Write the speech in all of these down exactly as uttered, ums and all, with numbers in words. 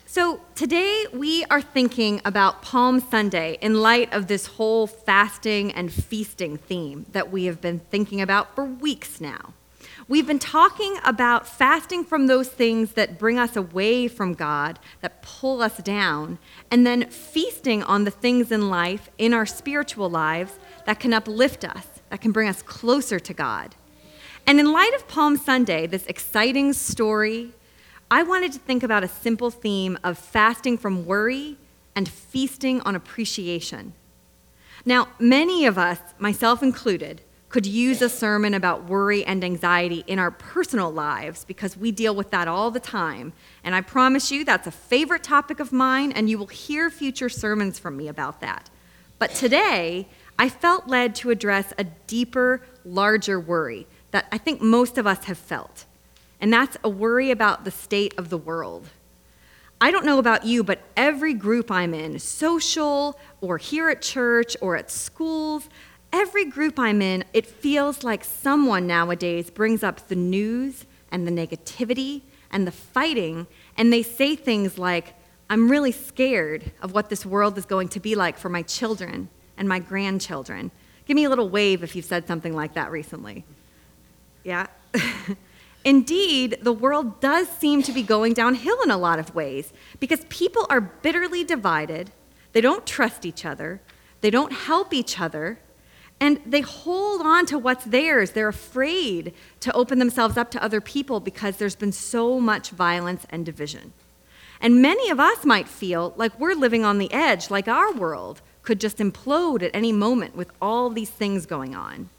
So today we are thinking about Palm Sunday in light of this whole fasting and feasting theme that we have been thinking about for weeks now. We've been talking about fasting from those things that bring us away from God, that pull us down, and then feasting on the things in life, in our spiritual lives, that can uplift us, that can bring us closer to God. And in light of Palm Sunday, this exciting story, I wanted to think about a simple theme of fasting from worry and feasting on appreciation. Now, many of us, myself included, could use a sermon about worry and anxiety in our personal lives because we deal with that all the time. And I promise you that's a favorite topic of mine, and you will hear future sermons from me about that. But today, I felt led to address a deeper, larger worry that I think most of us have felt. And that's a worry about the state of the world. I don't know about you, but every group I'm in, social or here at church or at schools, every group I'm in, it feels like someone nowadays brings up the news and the negativity and the fighting, and they say things like, I'm really scared of what this world is going to be like for my children and my grandchildren. Give me a little wave if you've said something like that recently. Yeah? Indeed, the world does seem to be going downhill in a lot of ways because people are bitterly divided, they don't trust each other, they don't help each other, and they hold on to what's theirs. They're afraid to open themselves up to other people because there's been so much violence and division. And many of us might feel like we're living on the edge, like our world could just implode at any moment with all these things going on.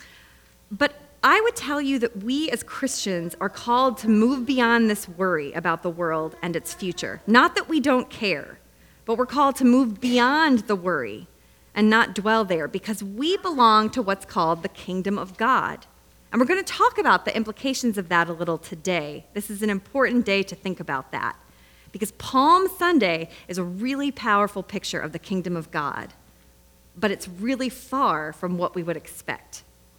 But I would tell you that we as Christians are called to move beyond this worry about the world and its future. Not that we don't care, but we're called to move beyond the worry and not dwell there because we belong to what's called the kingdom of God. And we're going to talk about the implications of that a little today. This is an important day to think about that because Palm Sunday is a really powerful picture of the kingdom of God, but it's really far from what we would expect.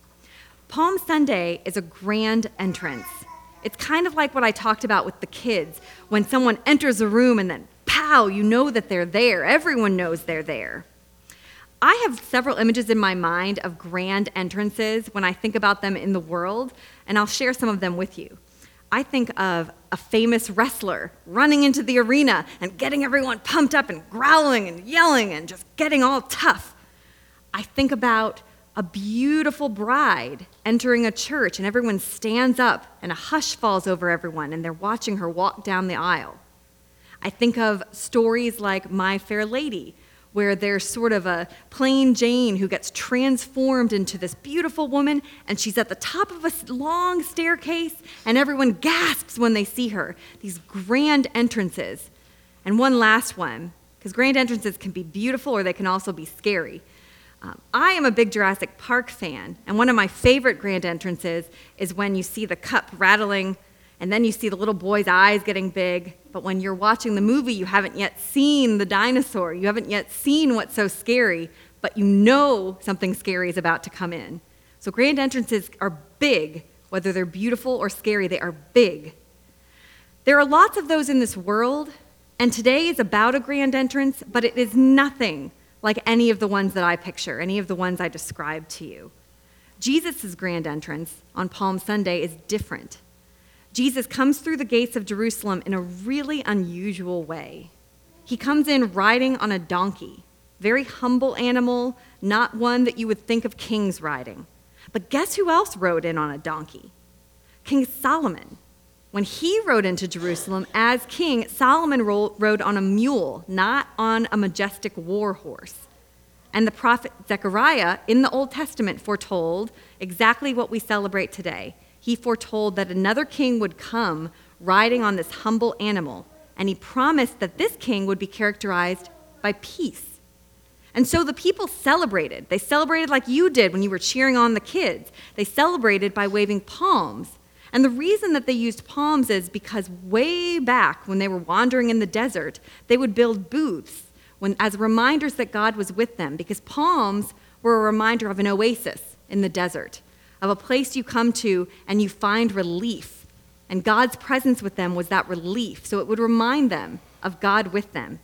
Palm Sunday is a grand entrance. It's kind of like what I talked about with the kids. When someone enters a room and then, pow, you know that they're there. Everyone knows they're there. I have several images in my mind of grand entrances when I think about them in the world, and I'll share some of them with you. I think of a famous wrestler running into the arena and getting everyone pumped up and growling and yelling and just getting all tough. I think about a beautiful bride entering a church and everyone stands up and a hush falls over everyone and they're watching her walk down the aisle. I think of stories like My Fair Lady, where there's sort of a plain Jane who gets transformed into this beautiful woman and she's at the top of a long staircase and everyone gasps when they see her. These grand entrances. And one last one, because grand entrances can be beautiful or they can also be scary. Um, I am a big Jurassic Park fan, and one of my favorite grand entrances is when you see the cup rattling, and then you see the little boy's eyes getting big, but when you're watching the movie, you haven't yet seen the dinosaur, you haven't yet seen what's so scary, but you know something scary is about to come in. So grand entrances are big, whether they're beautiful or scary, they are big. There are lots of those in this world, and today is about a grand entrance, but it is nothing like any of the ones that I picture, any of the ones I described to you. Jesus' grand entrance on Palm Sunday is different. Jesus comes through the gates of Jerusalem in a really unusual way. He comes in riding on a donkey, very humble animal, not one that you would think of kings riding. But guess who else rode in on a donkey? King Solomon. When he rode into Jerusalem as king, Solomon rode on a mule, not on a majestic war horse. And the prophet Zechariah in the Old Testament foretold exactly what we celebrate today. He foretold that another king would come riding on this humble animal, and he promised that this king would be characterized by peace. And so the people celebrated. They celebrated like you did when you were cheering on the kids. They celebrated by waving palms. And the reason that they used palms is because way back when they were wandering in the desert, they would build booths when, as reminders that God was with them, because palms were a reminder of an oasis in the desert, of a place you come to and you find relief. And God's presence with them was that relief. So it would remind them of God with them.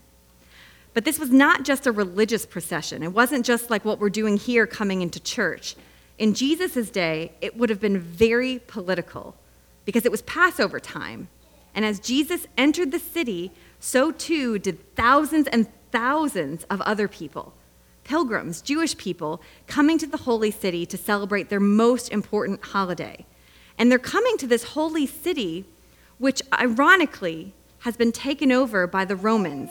But this was not just a religious procession. It wasn't just like what we're doing here coming into church. In Jesus' day, it would have been very political because it was Passover time. And as Jesus entered the city, so too did thousands and thousands of other people, pilgrims, Jewish people, coming to the holy city to celebrate their most important holiday. And they're coming to this holy city, which ironically has been taken over by the Romans.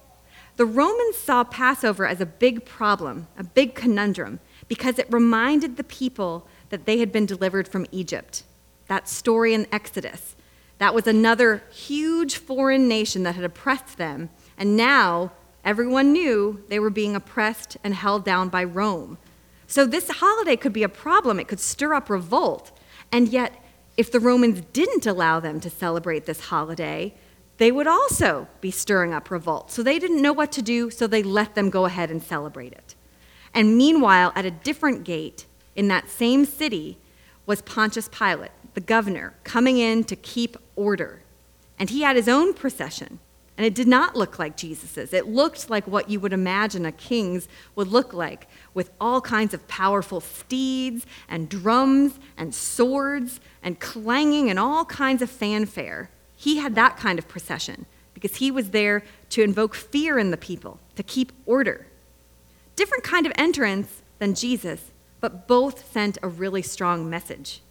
The Romans saw Passover as a big problem, a big conundrum, because it reminded the people that they had been delivered from Egypt. That story in Exodus. That was another huge foreign nation that had oppressed them, and now everyone knew they were being oppressed and held down by Rome. So this holiday could be a problem. It could stir up revolt. And yet, if the Romans didn't allow them to celebrate this holiday, they would also be stirring up revolt. So they didn't know what to do, so they let them go ahead and celebrate it. And meanwhile, at a different gate in that same city was Pontius Pilate, the governor, coming in to keep order. And he had his own procession. And it did not look like Jesus's. It looked like what you would imagine a king's would look like, with all kinds of powerful steeds and drums and swords and clanging and all kinds of fanfare. He had that kind of procession because he was there to invoke fear in the people, to keep order. Different kind of entrance than Jesus, but both sent a really strong message.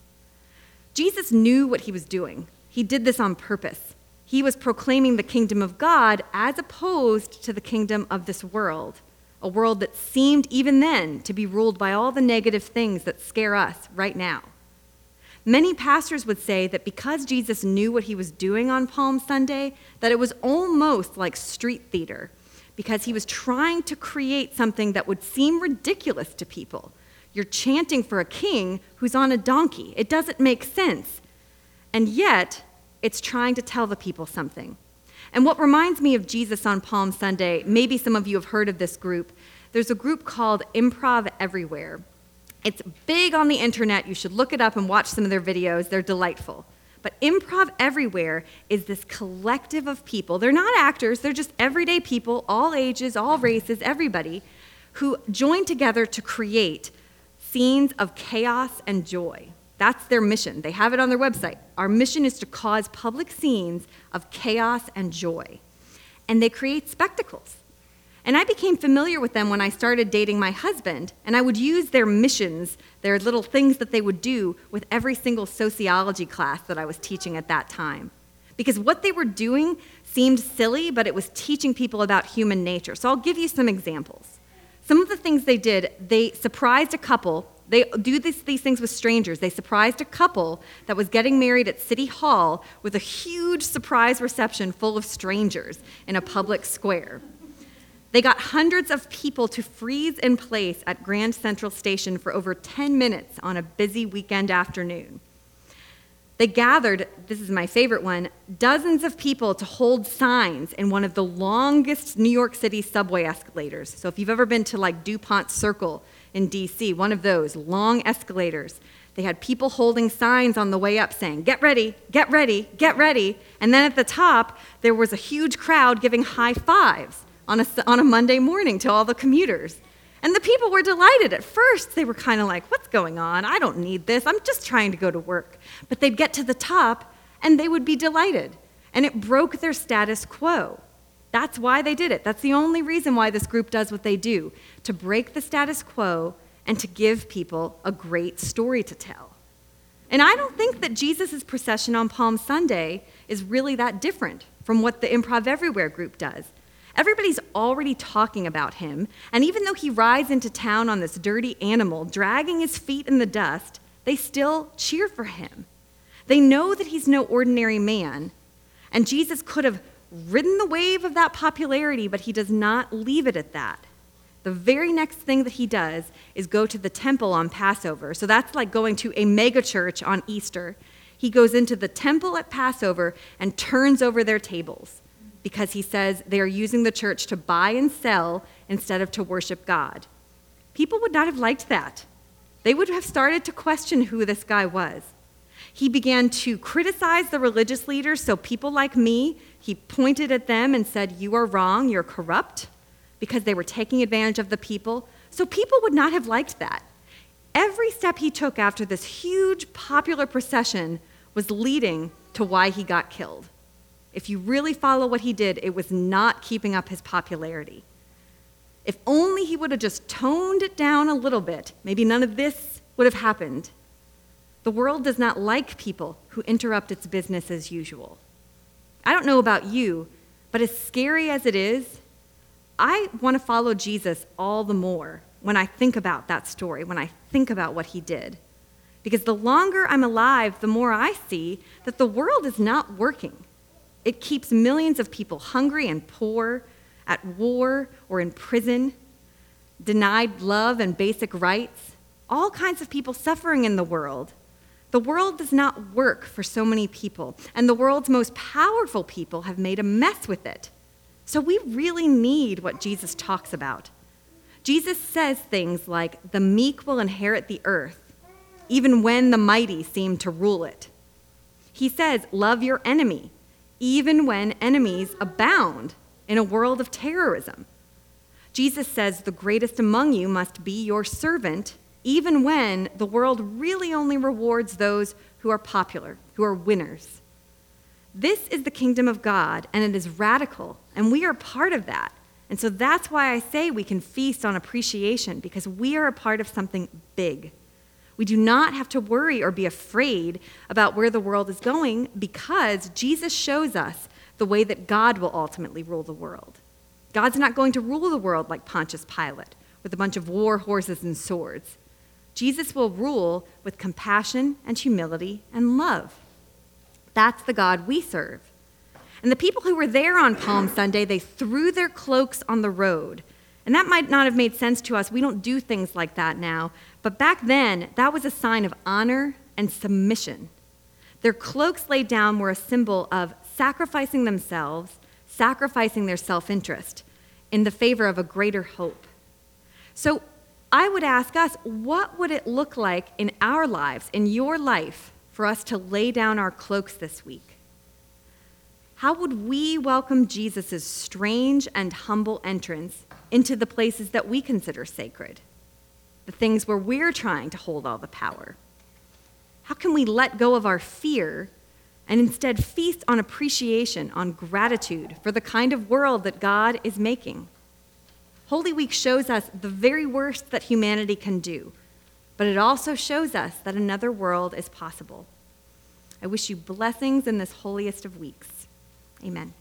Jesus knew what he was doing. He did this on purpose. He was proclaiming the kingdom of God as opposed to the kingdom of this world, a world that seemed even then to be ruled by all the negative things that scare us right now. Many pastors would say that because Jesus knew what he was doing on Palm Sunday, that it was almost like street theater, because he was trying to create something that would seem ridiculous to people. You're chanting for a king who's on a donkey. It doesn't make sense. And yet, it's trying to tell the people something. And what reminds me of Jesus on Palm Sunday, maybe some of you have heard of this group. There's a group called Improv Everywhere. It's big on the internet. You should look it up and watch some of their videos. They're delightful. But Improv Everywhere is this collective of people. They're not actors. They're just everyday people, all ages, all races, everybody, who join together to create scenes of chaos and joy. That's their mission. They have it on their website. Our mission is to cause public scenes of chaos and joy. And they create spectacles. And I became familiar with them when I started dating my husband, and I would use their missions, their little things that they would do with every single sociology class that I was teaching at that time. Because what they were doing seemed silly, but it was teaching people about human nature. So I'll give you some examples. Some of the things they did, they surprised a couple. They do this, these things with strangers. They surprised a couple that was getting married at City Hall with a huge surprise reception full of strangers in a public square. They got hundreds of people to freeze in place at Grand Central Station for over ten minutes on a busy weekend afternoon. They gathered, this is my favorite one, dozens of people to hold signs in one of the longest New York City subway escalators. So if you've ever been to like DuPont Circle in D C, one of those long escalators, they had people holding signs on the way up saying, "Get ready, get ready, get ready." And then at the top, there was a huge crowd giving high fives on a, on a Monday morning to all the commuters. And the people were delighted. At first, they were kind of like, what's going on? I don't need this. I'm just trying to go to work. But they'd get to the top, and they would be delighted. And it broke their status quo. That's why they did it. That's the only reason why this group does what they do, to break the status quo and to give people a great story to tell. And I don't think that Jesus' procession on Palm Sunday is really that different from what the Improv Everywhere group does. Everybody's already talking about him, and even though he rides into town on this dirty animal, dragging his feet in the dust, they still cheer for him. They know that he's no ordinary man, and Jesus could have ridden the wave of that popularity, but he does not leave it at that. The very next thing that he does is go to the temple on Passover. So that's like going to a megachurch on Easter. He goes into the temple at Passover and turns over their tables, because he says they are using the church to buy and sell instead of to worship God. People would not have liked that. They would have started to question who this guy was. He began to criticize the religious leaders so people like me He pointed at them and said, "You are wrong, you're corrupt," because they were taking advantage of the people. So people would not have liked that. Every step he took after this huge popular procession was leading to why he got killed. If you really follow what he did, it was not keeping up his popularity. If only he would have just toned it down a little bit, maybe none of this would have happened. The world does not like people who interrupt its business as usual. I don't know about you, but as scary as it is, I want to follow Jesus all the more when I think about that story, when I think about what he did. Because the longer I'm alive, the more I see that the world is not working. It keeps millions of people hungry and poor, at war or in prison, denied love and basic rights, all kinds of people suffering in the world. The world does not work for so many people, and the world's most powerful people have made a mess with it. So we really need what Jesus talks about. Jesus says things like, "The meek will inherit the earth, even when the mighty seem to rule it." He says, "Love your enemy, even when enemies abound in a world of terrorism." Jesus says, "The greatest among you must be your servant, even when the world really only rewards those who are popular, who are winners." This is the kingdom of God, and it is radical, and we are part of that. And so that's why I say we can feast on appreciation, because we are a part of something big. We do not have to worry or be afraid about where the world is going, because Jesus shows us the way that God will ultimately rule the world. God's not going to rule the world like Pontius Pilate, with a bunch of war horses and swords. Jesus will rule with compassion and humility and love. That's the God we serve. And the people who were there on Palm Sunday, they threw their cloaks on the road. And that might not have made sense to us. We don't do things like that now. But back then, that was a sign of honor and submission. Their cloaks laid down were a symbol of sacrificing themselves, sacrificing their self-interest in the favor of a greater hope. So I would ask us, what would it look like in our lives, in your life, for us to lay down our cloaks this week? How would we welcome Jesus' strange and humble entrance into the places that we consider sacred, the things where we're trying to hold all the power? How can we let go of our fear and instead feast on appreciation, on gratitude for the kind of world that God is making? Holy Week shows us the very worst that humanity can do, but it also shows us that another world is possible. I wish you blessings in this holiest of weeks. Amen.